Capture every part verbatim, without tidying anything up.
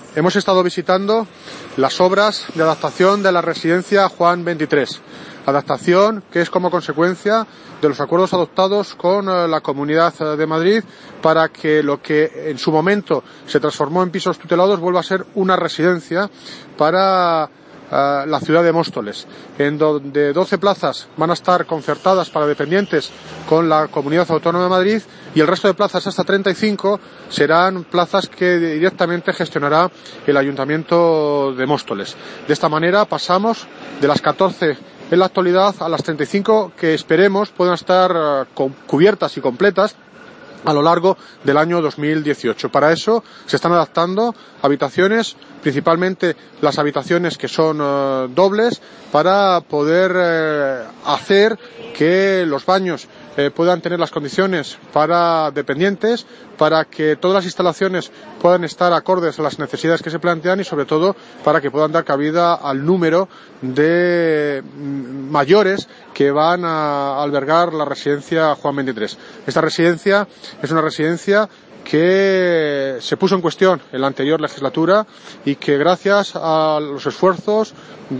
Hemos estado visitando las obras de adaptación de la residencia Juan veintitrés, adaptación que es como consecuencia de los acuerdos adoptados con la Comunidad de Madrid para que lo que en su momento se transformó en pisos tutelados vuelva a ser una residencia para Uh, la ciudad de Móstoles, en donde doce plazas van a estar concertadas para dependientes con la Comunidad Autónoma de Madrid y el resto de plazas, hasta treinta y cinco, serán plazas que directamente gestionará el Ayuntamiento de Móstoles. De esta manera pasamos de las catorce en la actualidad a las treinta y cinco que esperemos puedan estar uh, cubiertas y completas a lo largo del año dos mil dieciocho. Para eso se están adaptando habitaciones, principalmente las habitaciones que son uh, dobles, para poder eh, hacer que los baños eh, puedan tener las condiciones para dependientes, para que todas las instalaciones puedan estar acordes a las necesidades que se plantean y, sobre todo, para que puedan dar cabida al número de mayores que van a albergar la residencia Juan veintitrés. Esta residencia es una residencia que se puso en cuestión en la anterior legislatura y que, gracias a los esfuerzos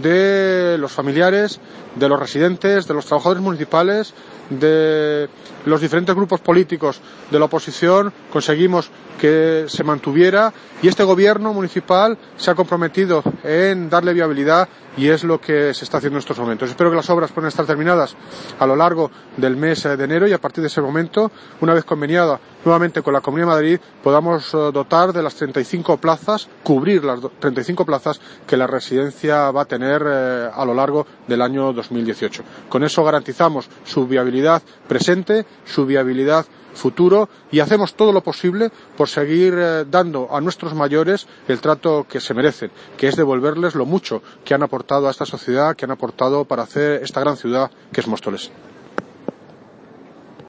de los familiares, de los residentes, de los trabajadores municipales, de los diferentes grupos políticos de la oposición, conseguimos que se mantuviera, y este gobierno municipal se ha comprometido en darle viabilidad y es lo que se está haciendo en estos momentos. Espero que las obras puedan estar terminadas a lo largo del mes de enero y a partir de ese momento, una vez conveniada nuevamente con la Comunidad de Madrid, podamos dotar de las treinta y cinco plazas, cubrir las treinta y cinco plazas que la residencia va a tener eh, a lo largo del año dos mil dieciocho. Con eso garantizamos su viabilidad presente, su viabilidad futuro, y hacemos todo lo posible por seguir eh, dando a nuestros mayores el trato que se merecen, que es devolverles lo mucho que han aportado a esta sociedad, que han aportado para hacer esta gran ciudad que es Móstoles.